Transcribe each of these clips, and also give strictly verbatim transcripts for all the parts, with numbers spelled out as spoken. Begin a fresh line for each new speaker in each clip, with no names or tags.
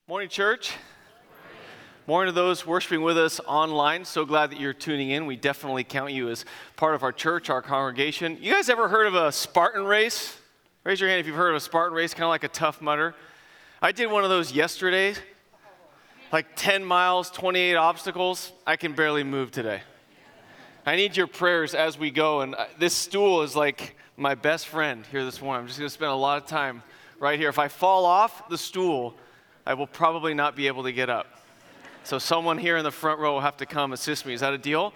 Morning, church. Morning to those worshiping with us online. So glad that you're tuning in. We definitely count you as part of our church, our congregation. You guys ever heard of a Spartan race? Raise your hand if you've heard of a Spartan race, kind of like a Tough Mudder. I did one of those yesterday, like ten miles, twenty-eight obstacles. I can barely move today. I need your prayers as we go. And this stool is like my best friend here this morning. I'm just going to spend a lot of time right here. If I fall off the stool, I will probably not be able to get up. So someone here in the front row will have to come assist me. Is that a deal?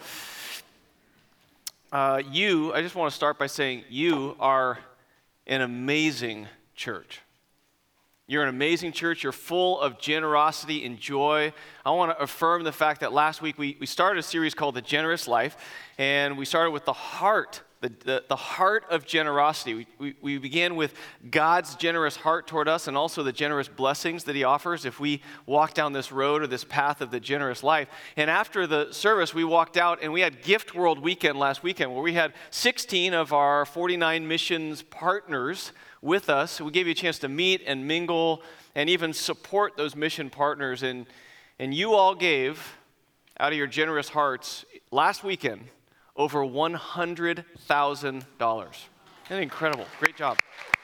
Uh, you, I just want to start by saying you are an amazing church. You're an amazing church. You're full of generosity and joy. I want to affirm the fact that last week we, we started a series called The Generous Life, and we started with the heart The, the, the heart of generosity. We, we, we began with God's generous heart toward us and also the generous blessings that he offers if we walk down this road or this path of the generous life. And after the service, we walked out and we had Gift World Weekend last weekend where we had sixteen of our forty-nine missions partners with us. We gave you a chance to meet and mingle and even support those mission partners. And, and you all gave out of your generous hearts last weekend over one hundred thousand dollars. Isn't that incredible? Great job.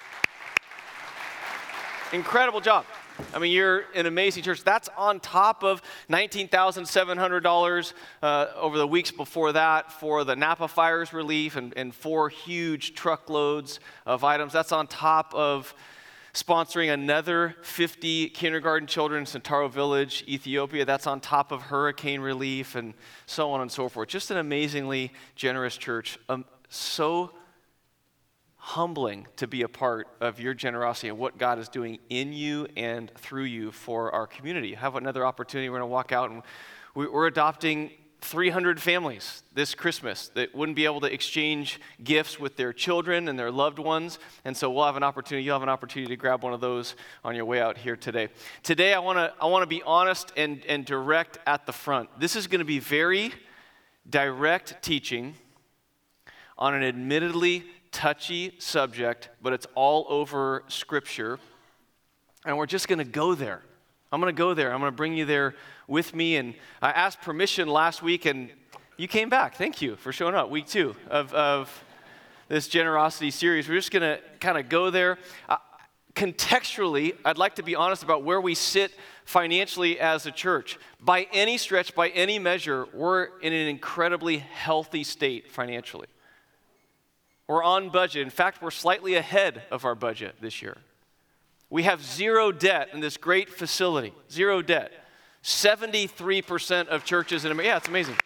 Incredible job. I mean, you're an amazing church. That's on top of nineteen thousand seven hundred dollars uh, over the weeks before that for the Napa fires relief and, and four huge truckloads of items. That's on top of sponsoring another fifty kindergarten children in Santaro Village, Ethiopia. That's on top of hurricane relief and so on and so forth. Just an amazingly generous church. Um, so humbling to be a part of your generosity and what God is doing in you and through you for our community. Have another opportunity. We're going to walk out and we, we're adopting three hundred families this Christmas that wouldn't be able to exchange gifts with their children and their loved ones. And so we'll have an opportunity, you'll have an opportunity to grab one of those on your way out here today. Today, I want to I want to be honest and, and direct at the front. This is going to be very direct teaching on an admittedly touchy subject, but it's all over Scripture. And we're just going to go there. I'm going to go there. I'm going to bring you there with me. And I asked permission last week, and you came back. Thank you for showing up. Week two of, of this generosity series. We're just going to kind of go there. Uh, contextually, I'd like to be honest about where we sit financially as a church. By any stretch, by any measure, we're in an incredibly healthy state financially. We're on budget. In fact, we're slightly ahead of our budget this year. We have zero debt in this great facility. Zero debt. seventy-three percent of churches in America, yeah, it's amazing.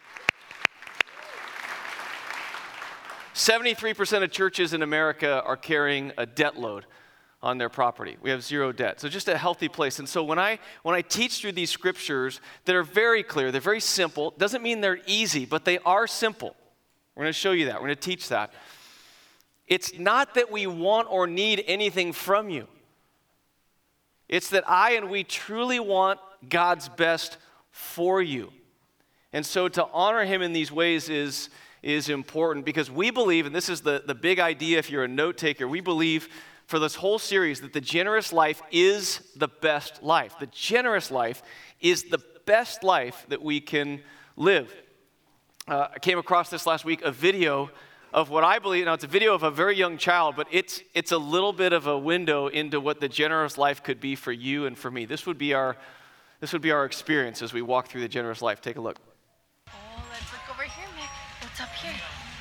seventy-three percent of churches in America are carrying a debt load on their property. We have zero debt. So just a healthy place. And so when I when I teach through these scriptures that are very clear, they're very simple, doesn't mean they're easy, but they are simple. We're going to show you that. We're going to teach that. It's not that we want or need anything from you. It's that I and we truly want God's best for you. And so to honor him in these ways is, is important because we believe, and this is the, the big idea if you're a note taker, we believe for this whole series that the generous life is the best life. The generous life is the best life that we can live. Uh, I came across this last week, a video of what I believe, now it's a video of a very young child, but it's it's a little bit of a window into what the generous life could be for you and for me. This would be our this would be our experience as we walk through the generous life. Take a look.
Oh, let's look over here, Mick. What's up here?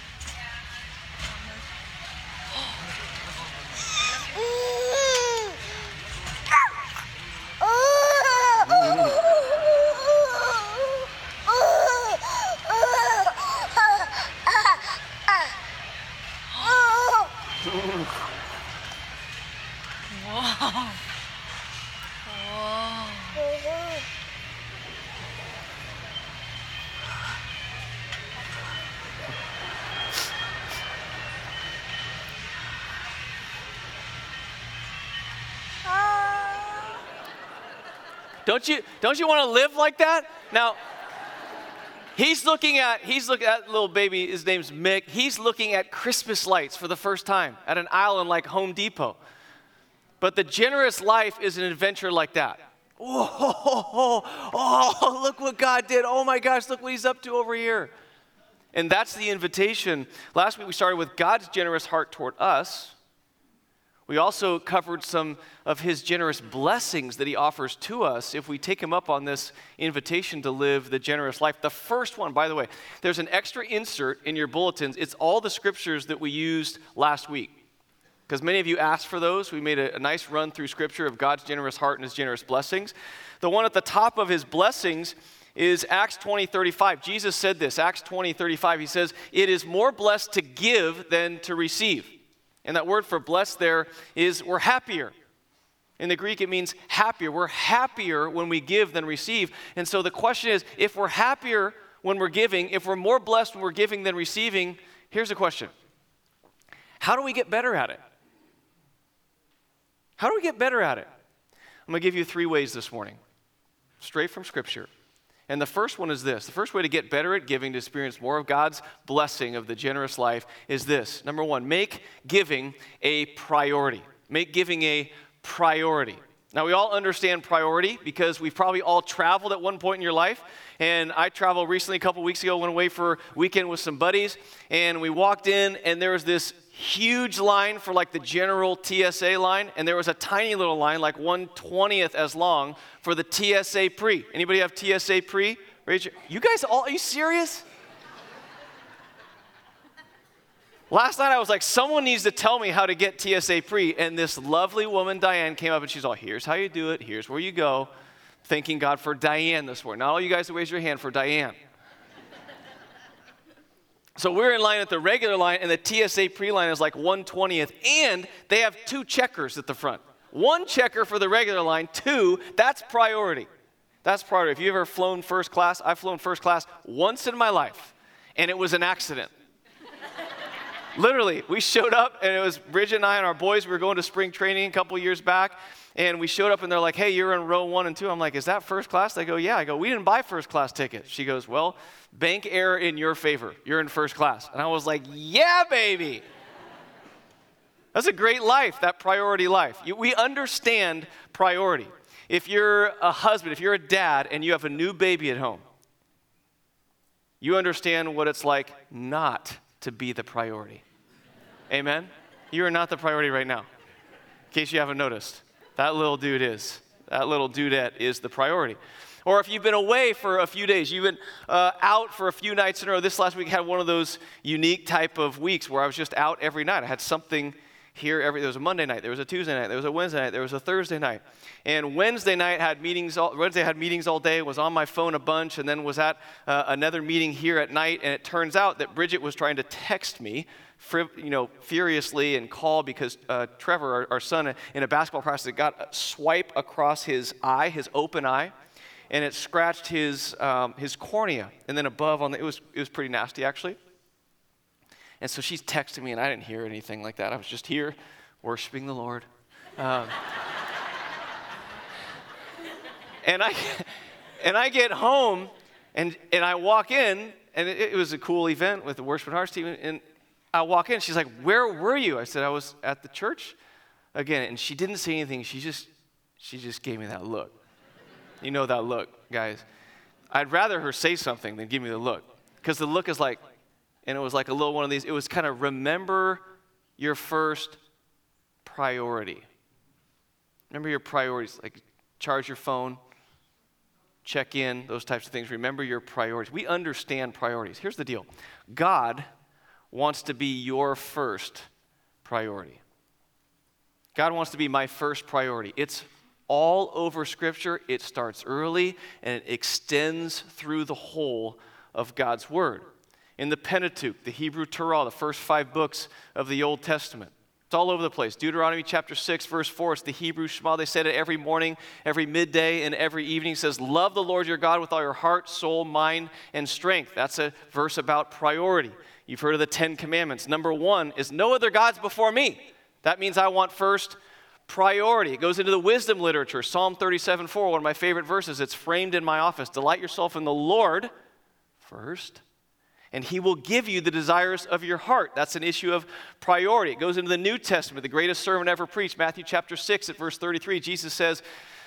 Don't you don't you want to live like that? Now, he's looking at he's looking at little baby, his name's Mick. He's looking at Christmas lights for the first time at an aisle in like Home Depot. But the generous life is an adventure like that. Whoa, oh, look what God did. Oh my gosh, look what he's up to over here. And that's the invitation. Last week we started with God's generous heart toward us. We also covered some of his generous blessings that he offers to us if we take him up on this invitation to live the generous life. The first one, by the way, there's an extra insert in your bulletins. It's all the scriptures that we used last week. Because many of you asked for those. We made a, a nice run through scripture of God's generous heart and his generous blessings. The one at the top of his blessings is Acts twenty thirty-five. Jesus said this, Acts twenty thirty-five. He says, "It is more blessed to give than to receive." And that word for blessed there is we're happier. In the Greek, it means happier. We're happier when we give than receive. And so the question is, if we're happier when we're giving, if we're more blessed when we're giving than receiving, here's the question. How do we get better at it? How do we get better at it? I'm going to give you three ways this morning, straight from Scripture. And the first one is this. The first way to get better at giving, to experience more of God's blessing of the generous life, is this. Number one, make giving a priority. Make giving a priority. Now, we all understand priority because we've probably all traveled at one point in your life. And I traveled recently, a couple weeks ago, went away for a weekend with some buddies. And we walked in, and there was this huge line for like the general T S A line, and there was a tiny little line, like one twentieth as long, for the T S A pre. Anybody have T S A pre? Raise your, you guys all, are you serious? Last night I was like, someone needs to tell me how to get T S A pre, and this lovely woman, Diane, came up and she's all, here's how you do it, here's where you go. Thanking God for Diane this morning. Not all you guys raise your hand for Diane. So we're in line at the regular line, and the T S A pre-line is like one twentieth, and they have two checkers at the front. One checker for the regular line, two, that's priority. That's priority. If you've ever flown first class, I've flown first class once in my life, and it was an accident. Literally, we showed up, and it was Bridget and I and our boys. We were going to spring training a couple years back, and we showed up, and they're like, hey, you're in row one and two. I'm like, is that first class? They go, yeah. I go, we didn't buy first class tickets. She goes, well, bank error in your favor. You're in first class. And I was like, yeah, baby. That's a great life, that priority life. You, we understand priority. If you're a husband, if you're a dad, and you have a new baby at home, you understand what it's like not to be the priority. Amen? You are not the priority right now, in case you haven't noticed. That little dude is. That little dudette is the priority. Or if you've been away for a few days, you've been uh, out for a few nights in a row. This last week had one of those unique type of weeks where I was just out every night. I had something here every, there was a Monday night, there was a Tuesday night, there was a Wednesday night, there was a Thursday night. And Wednesday night had meetings all, Wednesday had meetings all day, was on my phone a bunch, and then was at uh, another meeting here at night. And it turns out that Bridget was trying to text me, you know, furiously and call because uh, Trevor, our, our son, in a basketball practice, got a swipe across his eye, his open eye, and it scratched his um, his cornea, and then above on the, it was it was pretty nasty actually. And so she's texting me, and I didn't hear anything like that. I was just here worshiping the Lord. Um, and I and I get home, and and I walk in, and it, it was a cool event with the Worship and Hearts team, and I walk in, she's like, where were you? I said, I was at the church again, and she didn't say anything. She just she just gave me that look. You know that look, guys. I'd rather her say something than give me the look, because the look is like, and it was like a little one of these, it was kind of remember your first priority. Remember your priorities, like charge your phone, check in, those types of things. Remember your priorities. We understand priorities. Here's the deal. God wants to be your first priority. God wants to be my first priority. It's all over Scripture. It starts early, and it extends through the whole of God's Word. In the Pentateuch, the Hebrew Torah, the first five books of the Old Testament. It's all over the place. Deuteronomy chapter six, verse four, it's the Hebrew Shema. They said it every morning, every midday, and every evening. It says, love the Lord your God with all your heart, soul, mind, and strength. That's a verse about priority. You've heard of the Ten Commandments. Number one is no other gods before me. That means I want first priority. It goes into the wisdom literature. Psalm thirty-seven four, one of my favorite verses. It's framed in my office. Delight yourself in the Lord first, and he will give you the desires of your heart. That's an issue of priority. It goes into the New Testament, the greatest sermon ever preached, Matthew chapter six at verse thirty-three. Jesus says,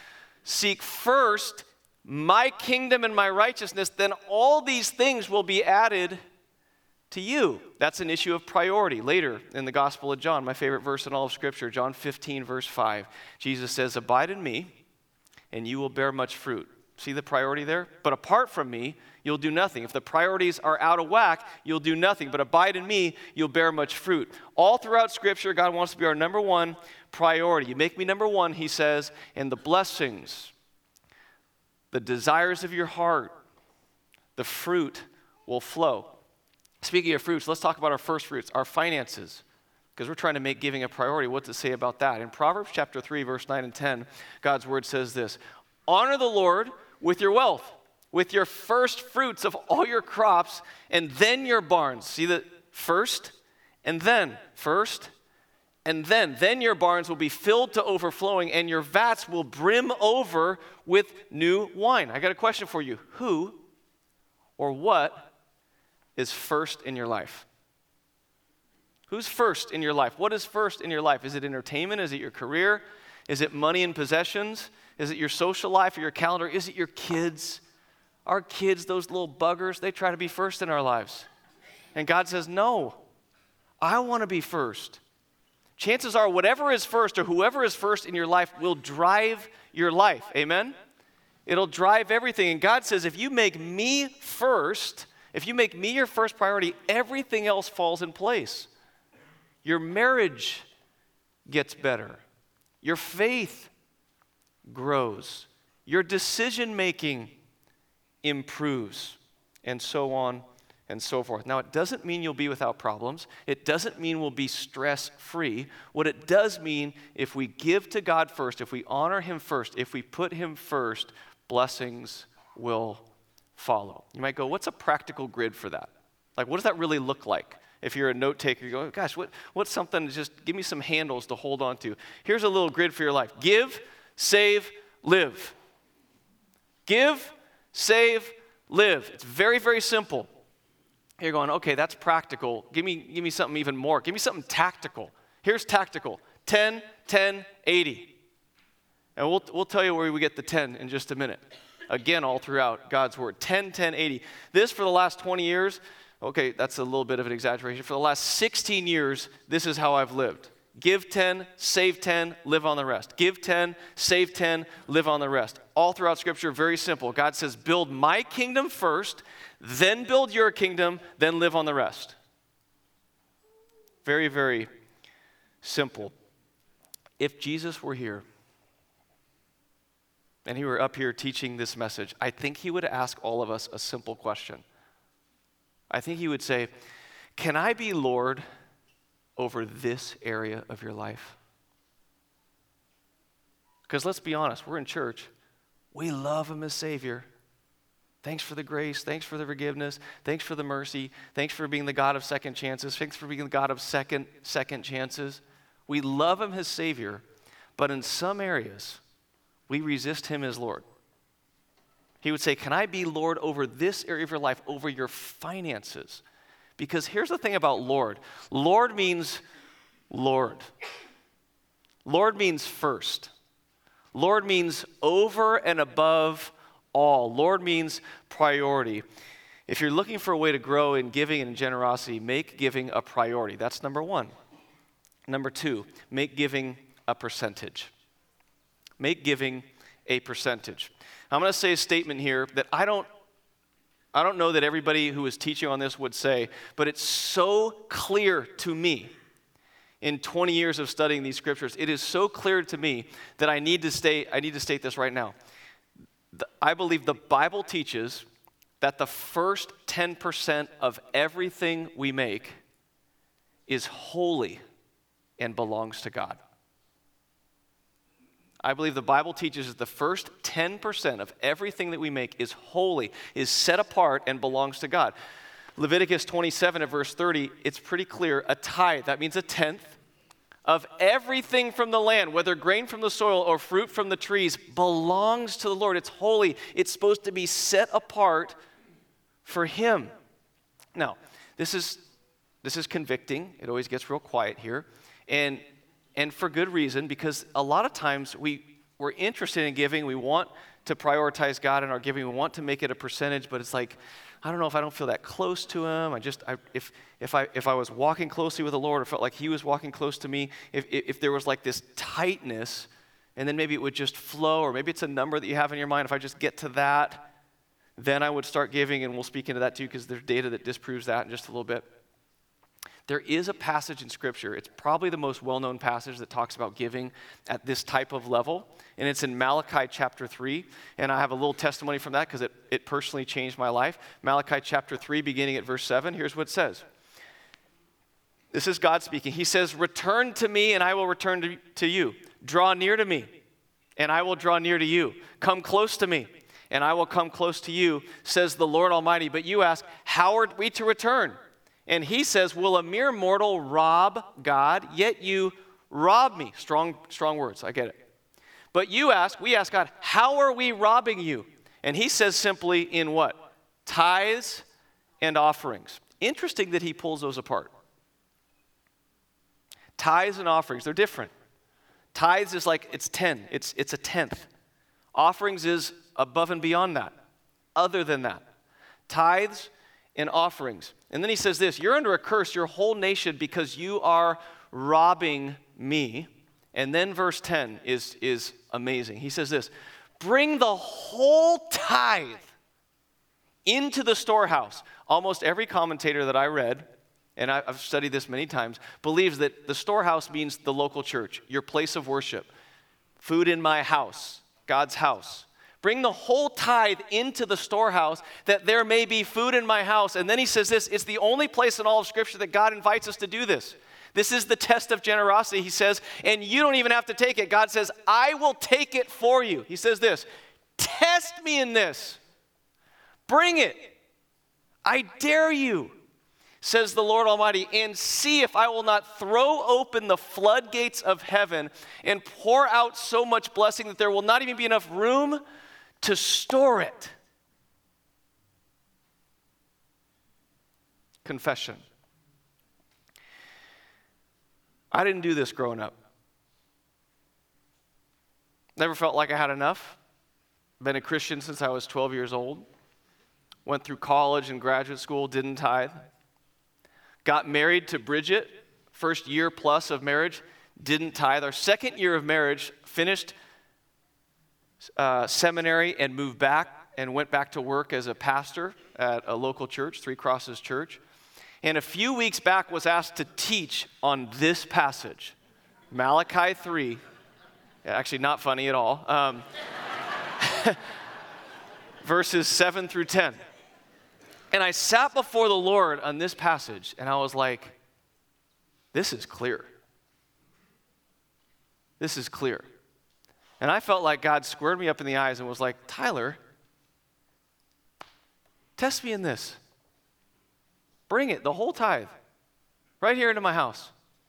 seek first my kingdom and my righteousness, then all these things will be added to you. That's an issue of priority. Later in the Gospel of John, my favorite verse in all of Scripture, John fifteen, verse five, Jesus says, abide in me, and you will bear much fruit. See the priority there? But apart from me, you'll do nothing. If the priorities are out of whack, you'll do nothing. But abide in me, you'll bear much fruit. All throughout Scripture, God wants to be our number one priority. You make me number one, he says, and the blessings, the desires of your heart, the fruit will flow. Speaking of fruits, let's talk about our first fruits, our finances, because we're trying to make giving a priority. What to say about that? In Proverbs chapter three, verse nine and ten, God's word says this, honor the Lord with your wealth, with your first fruits of all your crops, and then your barns. See the first and then, first and then. Then your barns will be filled to overflowing, and your vats will brim over with new wine. I got a question for you. Who or what is first in your life? Who's first in your life? What is first in your life? Is it entertainment? Is it your career? Is it money and possessions? Is it your social life or your calendar? Is it your kids? Our kids, those little buggers, they try to be first in our lives. And God says, no, I want to be first. Chances are whatever is first or whoever is first in your life will drive your life. Amen? It'll drive everything. And God says, if you make me first, if you make me your first priority, everything else falls in place. Your marriage gets better. Your faith grows. Your decision-making improves, and so on and so forth. Now, it doesn't mean you'll be without problems. It doesn't mean we'll be stress-free. What it does mean, if we give to God first, if we honor him first, if we put him first, blessings will follow. You might go, what's a practical grid for that? Like, what does that really look like? If you're a note taker, you go, gosh, what, what's something to just give me some handles to hold on to? Here's a little grid for your life. Give, save, live. Give, save, live. It's very, very simple. You're going, okay, that's practical. Give me, give me something even more. Give me something tactical. Here's tactical. ten, ten, eighty. And we'll, we'll tell you where we get the ten in just a minute. Again, all throughout God's word. ten, ten, eighty. This for the last twenty years, okay, that's a little bit of an exaggeration. For the last sixteen years, this is how I've lived. Give ten, save ten, live on the rest. Give ten, save ten, live on the rest. All throughout Scripture, very simple. God says, build my kingdom first, then build your kingdom, then live on the rest. Very, very simple. If Jesus were here, and he were up here teaching this message, I think he would ask all of us a simple question. I think he would say, can I be Lord over this area of your life? Because let's be honest, we're in church. We love him as Savior. Thanks for the grace. Thanks for the forgiveness. Thanks for the mercy. Thanks for being the God of second chances. Thanks for being the God of second, second chances. We love him as Savior, but in some areas, we resist him as Lord. He would say, can I be Lord over this area of your life, over your finances? Because here's the thing about Lord. Lord means Lord. Lord means first. Lord means over and above all. Lord means priority. If you're looking for a way to grow in giving and generosity, make giving a priority. That's number one. Number two, make giving a percentage. Make giving a percentage. I'm going to say a statement here that I don't I don't know that everybody who is teaching on this would say, but it's so clear to me in twenty years of studying these scriptures. It is so clear to me that I need to state I need to state this right now. The, I believe the Bible teaches that the first ten percent of everything we make is holy and belongs to God. I believe the Bible teaches that the first ten percent of everything that we make is holy, is set apart, and belongs to God. Leviticus twenty-seven at verse thirty, it's pretty clear. A tithe, that means a tenth, of everything from the land, whether grain from the soil or fruit from the trees, belongs to the Lord. It's holy. It's supposed to be set apart for him. Now, this is, this is convicting. It always gets real quiet here. And And for good reason, because a lot of times we, we're interested in giving. We want to prioritize God in our giving. We want to make it a percentage, but it's like, I don't know if I don't feel that close to him. I just, I, if if I if I was walking closely with the Lord, or felt like he was walking close to me, if, if if there was like this tightness, and then maybe it would just flow, or maybe it's a number that you have in your mind. If I just get to that, then I would start giving, and we'll speak into that too, because there's data that disproves that in just a little bit. There is a passage in Scripture. It's probably the most well-known passage that talks about giving at this type of level, and it's in Malachi chapter three, and I have a little testimony from that because it, it personally changed my life. Malachi chapter three, beginning at verse seven, here's what it says. This is God speaking. He says, "Return to me, and I will return to, to you. Draw near to me, and I will draw near to you. Come close to me, and I will come close to you, says the Lord Almighty." But you ask, how are we to return? And he says, "Will a mere mortal rob God? Yet you rob me." Strong, strong words, I get it. But you ask, we ask God, how are we robbing you? And he says simply, in what? Tithes and offerings. Interesting that he pulls those apart. Tithes and offerings, they're different. Tithes is like, it's ten, it's, it's a tenth. Offerings is above and beyond that, other than that. Tithes and offerings. And then he says this, "You're under a curse, your whole nation, because you are robbing me." And then verse ten is, is amazing. He says this, "Bring the whole tithe into the storehouse." Almost every commentator that I read, and I've studied this many times, believes that the storehouse means the local church, your place of worship. Food in my house, God's house. "Bring the whole tithe into the storehouse, that there may be food in my house." And then he says this, it's the only place in all of Scripture that God invites us to do this. This is the test of generosity, he says, and you don't even have to take it. God says, "I will take it for you." He says this, "Test me in this. Bring it. I dare you, says the Lord Almighty, and see if I will not throw open the floodgates of heaven and pour out so much blessing that there will not even be enough room to store it." Confession. I didn't do this growing up. Never felt like I had enough. Been a Christian since I was twelve years old. Went through college and graduate school, didn't tithe. Got married to Bridget, first year plus of marriage, didn't tithe. Our second year of marriage, finished uh, seminary and moved back and went back to work as a pastor at a local church, Three Crosses Church. And a few weeks back was asked to teach on this passage, Malachi three. Actually, not funny at all. Um, verses seven through ten. And I sat before the Lord on this passage, and I was like, this is clear. This is clear. And I felt like God squared me up in the eyes and was like, "Tyler, test me in this. Bring it, the whole tithe, right here into my house."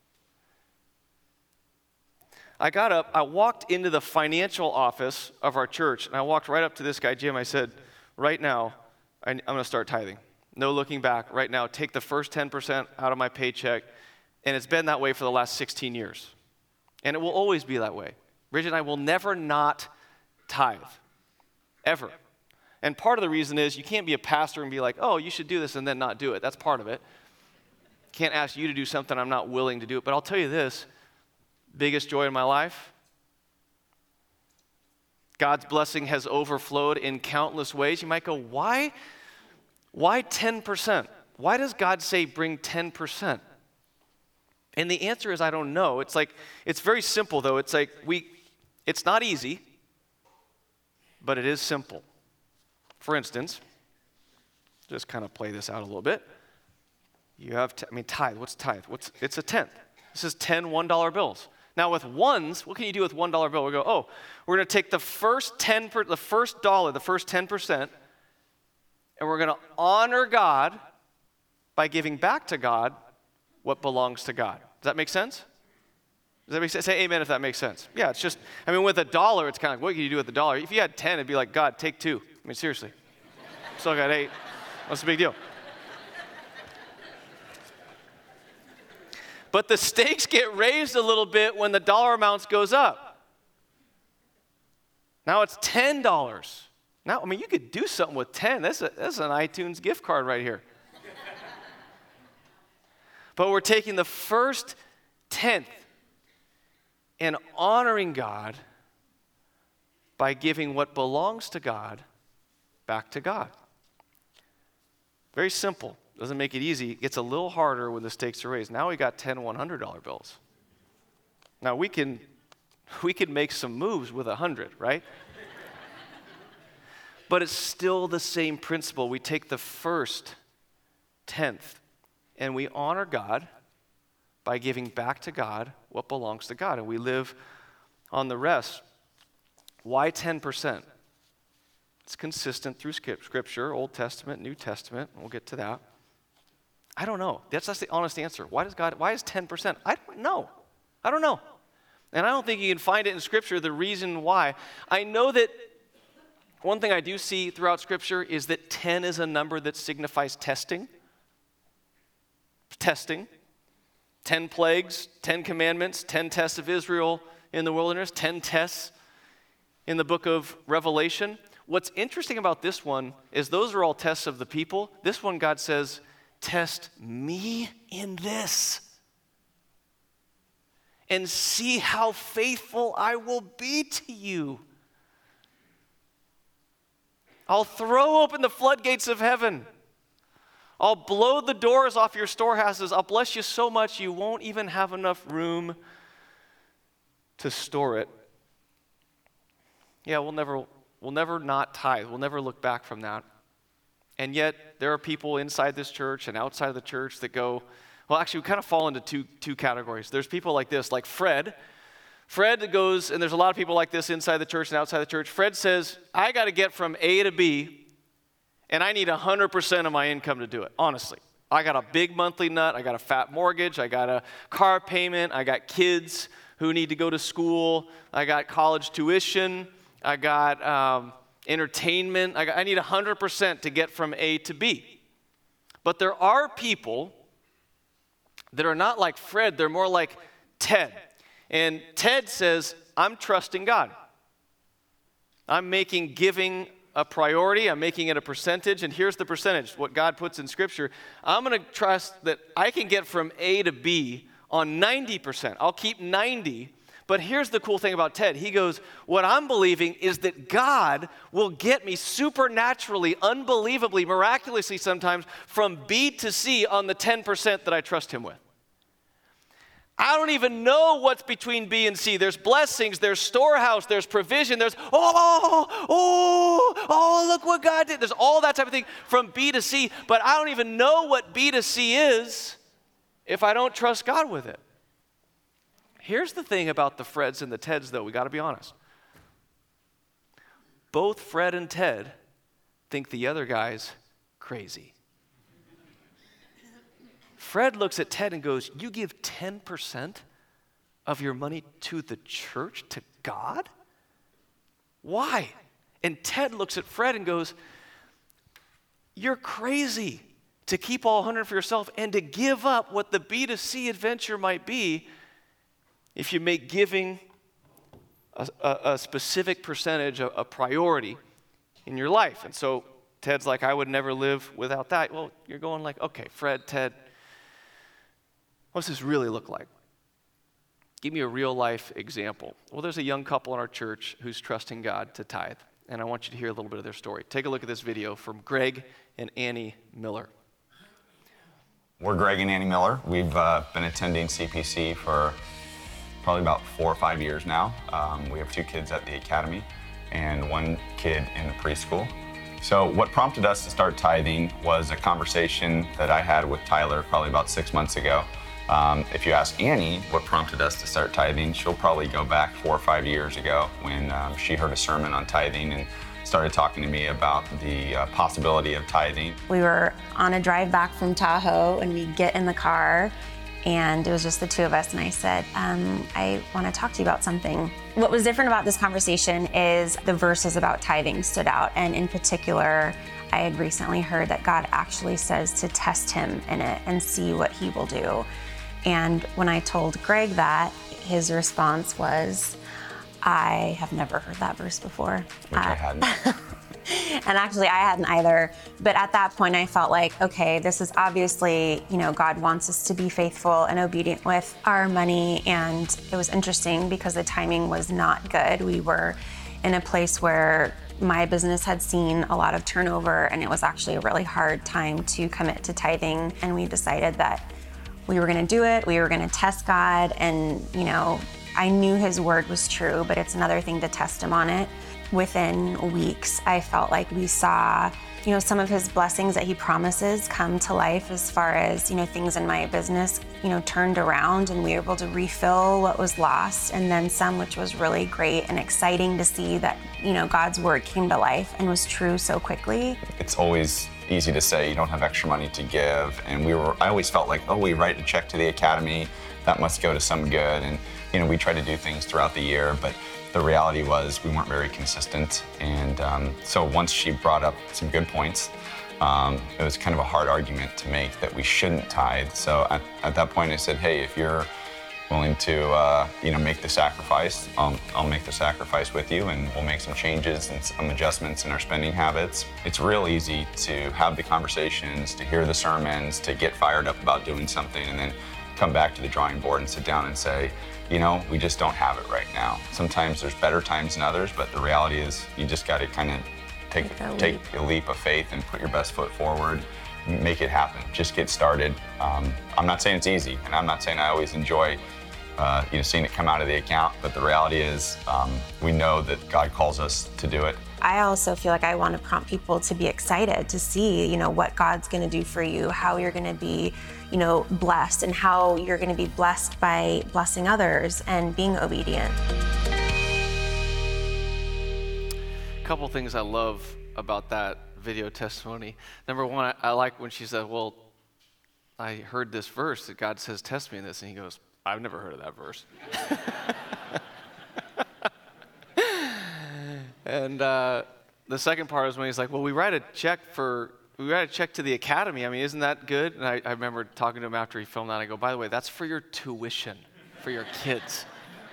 I got up, I walked into the financial office of our church, and I walked right up to this guy, Jim. I said, "Right now, I'm going to start tithing. No looking back. Right now, take the first ten percent out of my paycheck." And it's been that way for the last sixteen years. And it will always be that way. Bridget and I will never not tithe, ever. And part of the reason is you can't be a pastor and be like, "Oh, you should do this," and then not do it. That's part of it. Can't ask you to do something I'm not willing to do. But I'll tell you this, biggest joy in my life, God's blessing has overflowed in countless ways. You might go, why? Why ten percent? Why does God say bring ten percent? And the answer is, I don't know. It's like, it's very simple though. It's like, we, it's not easy, but it is simple. For instance, just kind of play this out a little bit. You have, t- I mean, tithe, what's tithe? What's, it's a tenth. This is ten one-dollar bills. Now with ones, what can you do with one dollar bill? We go, oh, we're going to take the first ten, per, the first dollar, the first ten percent, and we're going to honor God by giving back to God what belongs to God. Does that make sense? Does that make sense? Say amen if that makes sense. Yeah, it's just, I mean, with a dollar, it's kind of like, what can you do with a dollar? If you had ten, it'd be like, God, take two. I mean, seriously. Still got eight. What's the big deal? But the stakes get raised a little bit when the dollar amounts goes up. Now it's ten dollars. Now, I mean, you could do something with ten. That's, a, that's an iTunes gift card right here. But we're taking the first tenth and honoring God by giving what belongs to God back to God. Very simple. Doesn't make it easy. It gets a little harder when the stakes are raised. Now we got ten one hundred dollar bills. Now we can we can make some moves with a hundred, right? But it's still the same principle. We take the first tenth and we honor God by giving back to God what belongs to God, and we live on the rest. Why ten percent? It's consistent through Scripture, Old Testament, New Testament. We'll get to that. I don't know. That's, that's the honest answer. Why does God, why is ten percent? I don't know. I don't know. And I don't think you can find it in Scripture, the reason why. I know that one thing I do see throughout Scripture is that ten is a number that signifies testing. Testing. Ten plagues, ten commandments, ten tests of Israel in the wilderness, ten tests in the book of Revelation. What's interesting about this one is those are all tests of the people. This one, God says, test me in this and see how faithful I will be to you. I'll throw open the floodgates of heaven. I'll blow the doors off your storehouses. I'll bless you so much you won't even have enough room to store it. Yeah, we'll never, we'll never not tithe. We'll never look back from that. And yet, there are people inside this church and outside of the church that go, well, actually, we kind of fall into two, two categories. There's people like this, like Fred. Fred goes, and there's a lot of people like this inside the church and outside the church. Fred says, I got to get from A to B, and I need one hundred percent of my income to do it, honestly. I got a big monthly nut. I got a fat mortgage. I got a car payment. I got kids who need to go to school. I got college tuition. I got um, entertainment. I, got, I need one hundred percent to get from A to B. But there are people that are not like Fred. They're more like Ted. And Ted says, I'm trusting God. I'm making giving a priority. I'm making it a percentage. And here's the percentage, what God puts in Scripture. I'm going to trust that I can get from A to B on ninety percent. I'll keep ninety. But here's the cool thing about Ted. He goes, what I'm believing is that God will get me supernaturally, unbelievably, miraculously sometimes from B to C on the ten percent that I trust him with. I don't even know what's between B and C. There's blessings, there's storehouse, there's provision, there's, oh, oh, oh, look what God did. There's all that type of thing from B to C, but I don't even know what B to C is if I don't trust God with it. Here's the thing about the Freds and the Teds, though. We got to be honest. Both Fred and Ted think the other guy's crazy. Fred looks at Ted and goes, you give ten percent of your money to the church, to God? Why? And Ted looks at Fred and goes, you're crazy to keep all one hundred for yourself and to give up what the B to C adventure might be if you make giving a, a, a specific percentage a, a priority in your life. And so Ted's like, I would never live without that. Well, you're going like, okay, Fred, Ted, what's this really look like? Give me a real life example. Well, there's a young couple in our church who's trusting God to tithe, and I want you to hear a little bit of their story. Take a look at this video from Greg and Annie Miller.
We're Greg and Annie Miller. We've uh, been attending C P C for probably about four or five years now. Um, we have two kids at the academy and one kid in the preschool. So what prompted us to start tithing was a conversation that I had with Tyler probably about six months ago. Um, if you ask Annie what prompted us to start tithing, she'll probably go back four or five years ago when um, she heard a sermon on tithing and started talking to me about the uh, possibility of tithing.
We were on a drive back from Tahoe and we get in the car and it was just the two of us, and I said, um, I want to talk to you about something. What was different about this conversation is the verses about tithing stood out, and in particular, I had recently heard that God actually says to test him in it and see what he will do. And when I told Greg that, his response was, I have never heard that verse before.
Which I
Uh,
hadn't.
And actually, I hadn't either. But at that point, I felt like, okay, this is obviously, you know, God wants us to be faithful and obedient with our money. And it was interesting because the timing was not good. We were in a place where my business had seen a lot of turnover, and it was actually a really hard time to commit to tithing. And we decided that we were going to do it. We were going to test God. And, you know, I knew his word was true, but it's another thing to test him on it. Within weeks, I felt like we saw, you know, some of his blessings that he promises come to life as far as, you know, things in my business, you know, turned around, and we were able to refill what was lost, and then some, which was really great and exciting to see that, you know, God's word came to life and was true so quickly.
It's always easy to say you don't have extra money to give, and we were, I always felt like, oh, we write a check to the Academy, that must go to some good, and, you know, we try to do things throughout the year, but the reality was we weren't very consistent. And um, so once she brought up some good points, um, it was kind of a hard argument to make that we shouldn't tithe. So at, at that point I said, hey, if you're willing to uh, you know, make the sacrifice, I'll, I'll make the sacrifice with you, and we'll make some changes and some adjustments in our spending habits. It's real easy to have the conversations, to hear the sermons, to get fired up about doing something, and then come back to the drawing board and sit down and say, you know, we just don't have it right now. Sometimes there's better times than others, but the reality is you just got to kind of take,
Take a
take
leap.
a leap of faith and put your best foot forward, make it happen, just get started. Um, I'm not saying it's easy, and I'm not saying I always enjoy uh, you know, seeing it come out of the account, but the reality is um, we know that God calls us to do it.
I also feel like I want to prompt people to be excited to see, you know, what God's going to do for you, how you're going to be, you know, blessed, and how you're going to be blessed by blessing others and being obedient.
A couple things I love about that video testimony. Number one, I, I like when she said, well, I heard this verse that God says, test me in this. And he goes, I've never heard of that verse. And uh, the second part is when he's like, well, we write a check for, we write a check to the Academy. I mean, isn't that good? And I, I remember talking to him after he filmed that. I go, by the way, that's for your tuition, for your kids.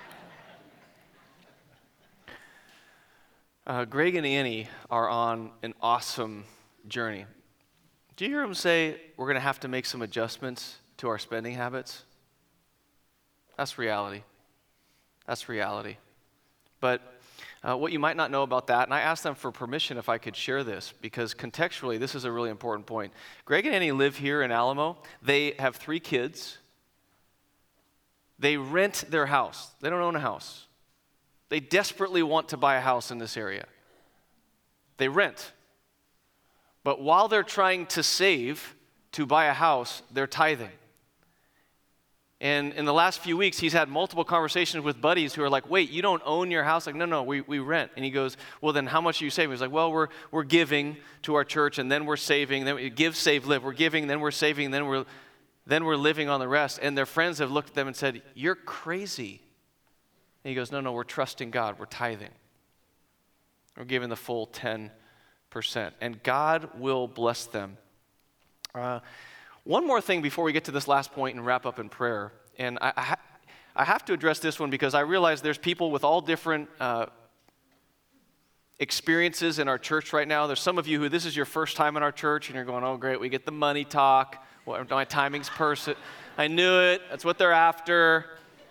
Uh, Greg and Annie are on an awesome journey. Do you hear him say, we're going to have to make some adjustments to our spending habits? That's reality. That's reality. But Uh, what you might not know about that, and I asked them for permission if I could share this, because contextually, this is a really important point. Greg and Annie live here in Alamo. They have three kids. They rent their house. They don't own a house. They desperately want to buy a house in this area. They rent. But while they're trying to save to buy a house, they're tithing. And in the last few weeks, he's had multiple conversations with buddies who are like, wait, you don't own your house? Like, no, no, we, we rent. And he goes, well, then how much are you saving? He's like, well, we're we're giving to our church, and then we're saving. Then we give, save, live. We're giving, then we're saving, then we're, then we're living on the rest. And their friends have looked at them and said, you're crazy. And he goes, no, no, we're trusting God. We're tithing. We're giving the full ten percent. And God will bless them. Uh, One more thing before we get to this last point and wrap up in prayer, and I, I, ha- I have to address this one because I realize there's people with all different uh, experiences in our church right now. There's some of you who this is your first time in our church, and you're going, oh, great, we get the money talk. Well, my timing's person. I knew it. That's what they're after.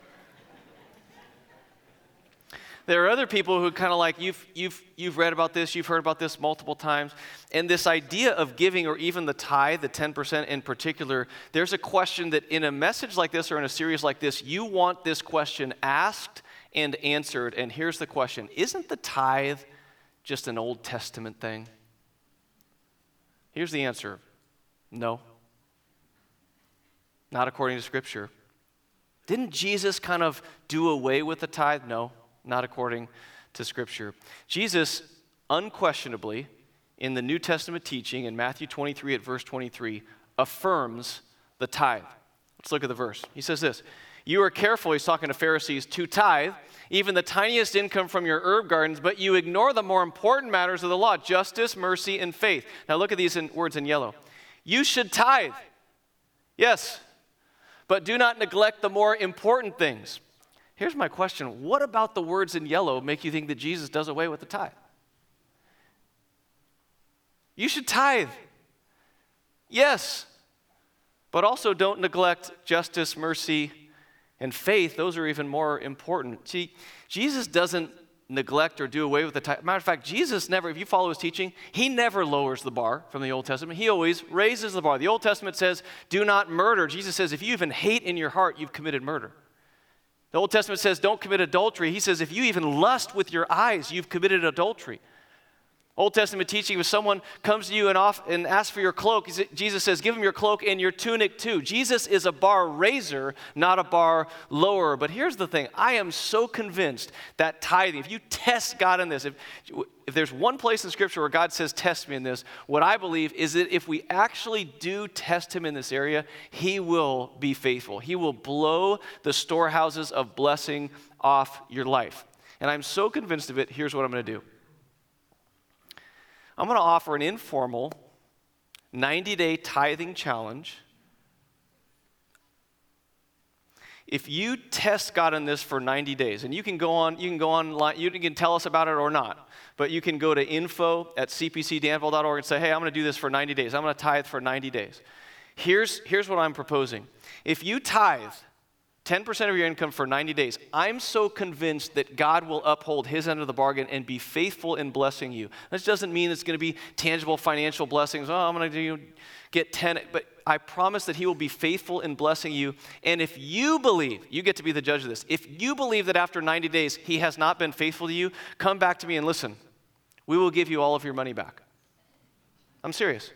There are other people who kind of like, you've, you've, you've read about this, you've heard about this multiple times, and this idea of giving, or even the tithe, the ten percent in particular, there's a question that in a message like this or in a series like this, you want this question asked and answered, and here's the question. Isn't the tithe just an Old Testament thing? Here's the answer. No. Not according to Scripture. Didn't Jesus kind of do away with the tithe? No. Not according to Scripture. Jesus, unquestionably, in the New Testament teaching, in Matthew twenty-three at verse twenty-three, affirms the tithe. Let's look at the verse. He says this, you are careful, he's talking to Pharisees, to tithe even the tiniest income from your herb gardens, but you ignore the more important matters of the law, justice, mercy, and faith. Now look at these in, words in yellow. You should tithe, yes, but do not neglect the more important things. Here's my question. What about the words in yellow make you think that Jesus does away with the tithe? You should tithe. Yes. But also don't neglect justice, mercy, and faith. Those are even more important. See, Jesus doesn't neglect or do away with the tithe. Matter of fact, Jesus never, if you follow his teaching, he never lowers the bar from the Old Testament. He always raises the bar. The Old Testament says, do not murder. Jesus says, if you even hate in your heart, you've committed murder. The Old Testament says, don't commit adultery. He says, if you even lust with your eyes, you've committed adultery. Old Testament teaching, if someone comes to you and, off, and asks for your cloak, Jesus says, give him your cloak and your tunic too. Jesus is a bar raiser, not a bar lower. But here's the thing. I am so convinced that tithing, if you test God in this, if, if there's one place in Scripture where God says, test me in this, what I believe is that if we actually do test him in this area, he will be faithful. He will blow the storehouses of blessing off your life. And I'm so convinced of it, here's what I'm going to do. I'm going to offer an informal ninety-day tithing challenge. If you test God in this for ninety days, and you can go on, you can go online, you can tell us about it or not, but you can go to info at c p c danville dot org and say, hey, I'm going to do this for ninety days. I'm going to tithe for ninety days. Here's, here's what I'm proposing. If you tithe ten percent of your income for ninety days, I'm so convinced that God will uphold his end of the bargain and be faithful in blessing you. This doesn't mean it's going to be tangible financial blessings. Oh, I'm going to do, get ten, but I promise that he will be faithful in blessing you. And if you believe, you get to be the judge of this, if you believe that after ninety days he has not been faithful to you, come back to me and listen. We will give you all of your money back. I'm serious.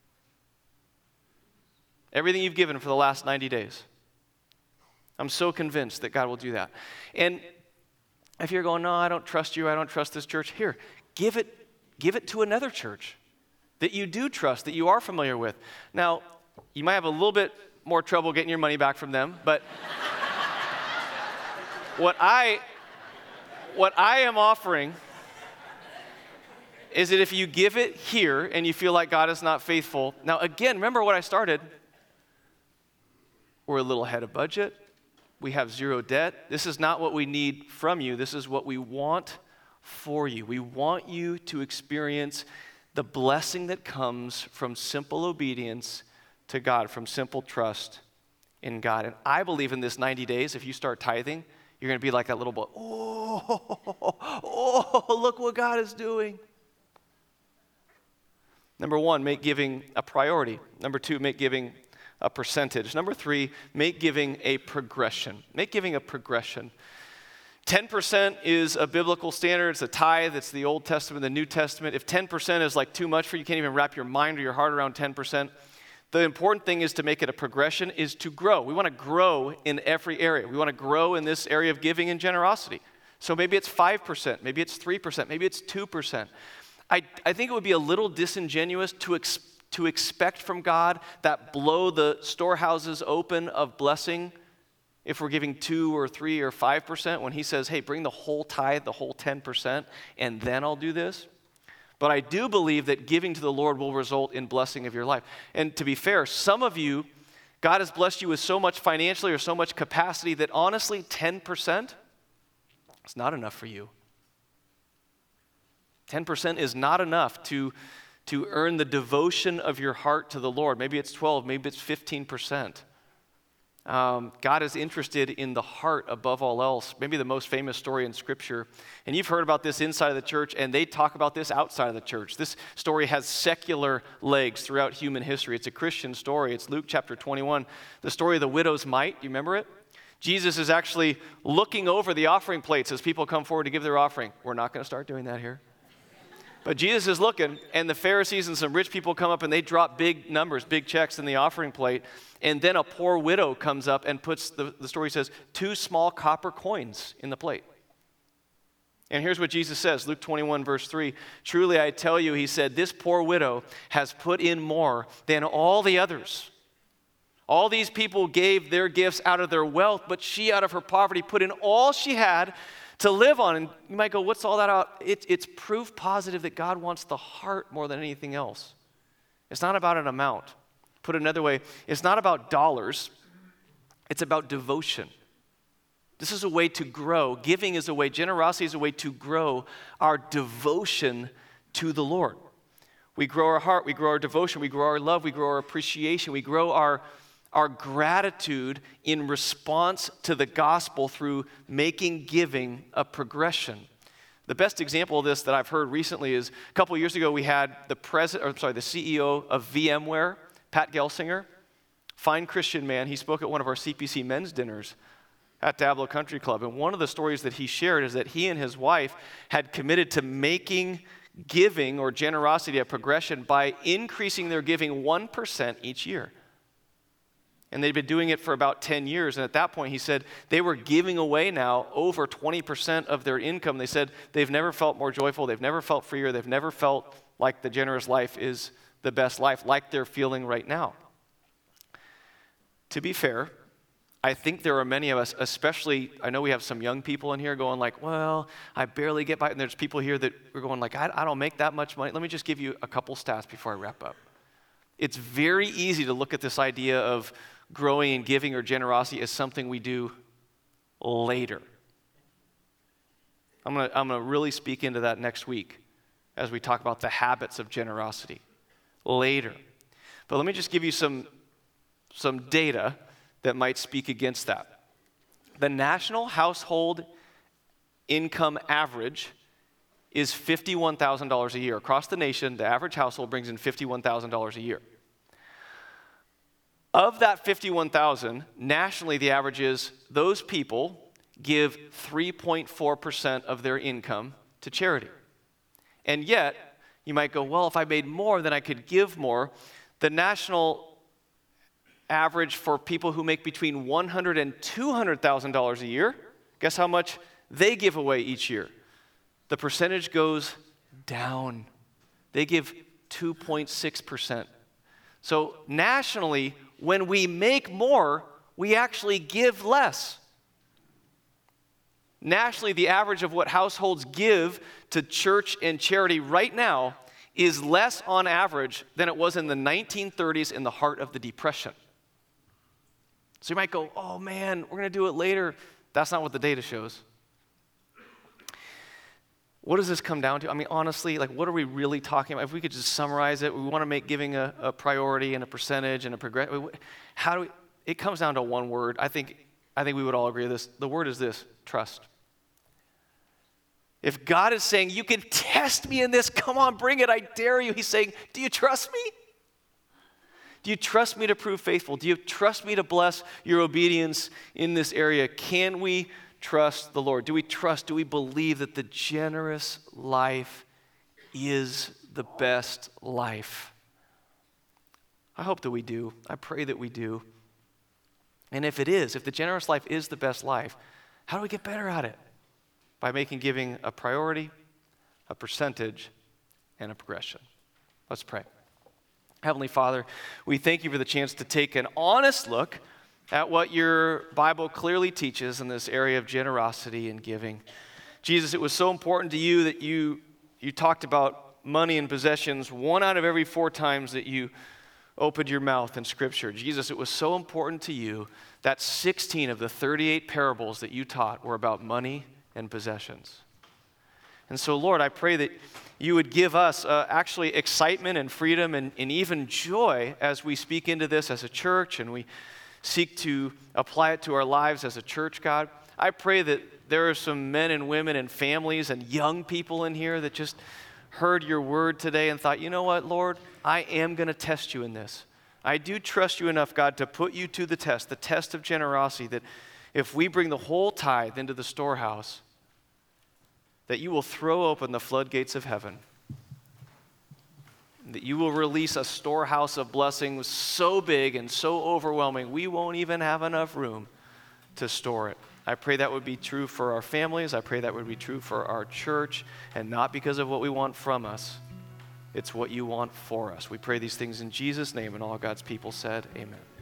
Everything you've given for the last ninety days. I'm so convinced that God will do that. And if you're going, no, I don't trust you, I don't trust this church, here, give it, give it to another church that you do trust, that you are familiar with. Now, you might have a little bit more trouble getting your money back from them, but what I, what I am offering is that if you give it here and you feel like God is not faithful, now again, remember what I started, we're a little ahead of budget. We have zero debt. This is not what we need from you. This is what we want for you. We want you to experience the blessing that comes from simple obedience to God, from simple trust in God. And I believe in this ninety days, if you start tithing, you're going to be like that little boy. Oh, oh, look what God is doing. Number one, make giving a priority. Number two, make giving a percentage. Number three, make giving a progression. Make giving a progression. ten percent is a biblical standard. It's a tithe. It's the Old Testament, the New Testament. If ten percent is like too much for you, you can't even wrap your mind or your heart around ten percent. The important thing is to make it a progression, is to grow. We want to grow in every area. We want to grow in this area of giving and generosity. So maybe it's five percent, maybe it's three percent, maybe it's two percent. I, I think it would be a little disingenuous to expect to expect from God that blow the storehouses open of blessing if we're giving two or three or five percent when he says, hey, bring the whole tithe, the whole ten percent, and then I'll do this. But I do believe that giving to the Lord will result in blessing of your life. And to be fair, some of you, God has blessed you with so much financially or so much capacity that honestly, ten percent is not enough for you. ten percent is not enough to to earn the devotion of your heart to the Lord. Maybe it's twelve, maybe it's fifteen percent. Um, God is interested in the heart above all else. Maybe the most famous story in Scripture. And you've heard about this inside of the church, and they talk about this outside of the church. This story has secular legs throughout human history. It's a Christian story. It's Luke chapter twenty-one, the story of the widow's mite. You remember it? Jesus is actually looking over the offering plates as people come forward to give their offering. We're not going to start doing that here. But Jesus is looking, and the Pharisees and some rich people come up, and they drop big numbers, big checks in the offering plate. And then a poor widow comes up and puts, the, the story says, two small copper coins in the plate. And here's what Jesus says, Luke twenty-one, verse three. Truly I tell you, he said, this poor widow has put in more than all the others. All these people gave their gifts out of their wealth, but she out of her poverty put in all she had to live on. And you might go, what's all that out? It, it's proof positive that God wants the heart more than anything else. It's not about an amount. Put another way, it's not about dollars. It's about devotion. This is a way to grow. Giving is a way, generosity is a way to grow our devotion to the Lord. We grow our heart, we grow our devotion, we grow our love, we grow our appreciation, we grow our, our gratitude in response to the gospel through making giving a progression. The best example of this that I've heard recently is a couple of years ago we had the president, or sorry, the C E O of VMware, Pat Gelsinger, fine Christian man. He spoke at one of our C P C men's dinners at Diablo Country Club. And one of the stories that he shared is that he and his wife had committed to making giving or generosity a progression by increasing their giving one percent each year. And they'd been doing it for about ten years. And at that point, he said they were giving away now over twenty percent of their income. They said they've never felt more joyful. They've never felt freer. They've never felt like the generous life is the best life, like they're feeling right now. To be fair, I think there are many of us, especially, I know we have some young people in here going like, well, I barely get by. And there's people here that are going like, I, I don't make that much money. Let me just give you a couple stats before I wrap up. It's very easy to look at this idea of growing and giving or generosity as something we do later. I'm going to I'm going to really speak into that next week as we talk about the habits of generosity later. But let me just give you some, some data that might speak against that. The national household income average is fifty-one thousand dollars a year. Across the nation, the average household brings in fifty-one thousand dollars a year. Of that fifty-one thousand dollars, nationally the average is those people give three point four percent of their income to charity. And yet, you might go, well, if I made more, then I could give more. The national average for people who make between one hundred thousand dollars and two hundred thousand dollars a year, guess how much they give away each year? The percentage goes down. They give two point six percent. So nationally, when we make more, we actually give less. Nationally, the average of what households give to church and charity right now is less on average than it was in the nineteen thirties in the heart of the Depression. So you might go, oh man, we're going to do it later. That's not what the data shows. What does this come down to? I mean, honestly, like, what are we really talking about? If we could just summarize it, we want to make giving a, a priority and a percentage and a progress. How do we? It comes down to one word. I think, I think we would all agree with this. The word is this: trust. If God is saying, you can test me in this, come on, bring it, I dare you. He's saying, do you trust me? Do you trust me to prove faithful? Do you trust me to bless your obedience in this area? Can we trust the Lord? Do we trust, do we believe that the generous life is the best life? I hope that we do. I pray that we do. And if it is, if the generous life is the best life, how do we get better at it? By making giving a priority, a percentage, and a progression. Let's pray. Heavenly Father, we thank you for the chance to take an honest look at what your Bible clearly teaches in this area of generosity and giving. Jesus, it was so important to you that you, you talked about money and possessions one out of every four times that you opened your mouth in Scripture. Jesus, it was so important to you that sixteen of the thirty-eight parables that you taught were about money and possessions. And so, Lord, I pray that you would give us uh, actually excitement and freedom and, and even joy as we speak into this as a church and we seek to apply it to our lives as a church, God. I pray that there are some men and women and families and young people in here that just heard your word today and thought, you know what, Lord, I am going to test you in this. I do trust you enough, God, to put you to the test, the test of generosity, that if we bring the whole tithe into the storehouse, that you will throw open the floodgates of heaven, that you will release a storehouse of blessings so big and so overwhelming, we won't even have enough room to store it. I pray that would be true for our families. I pray that would be true for our church, and not because of what we want from us. It's what you want for us. We pray these things in Jesus' name, and all God's people said, amen.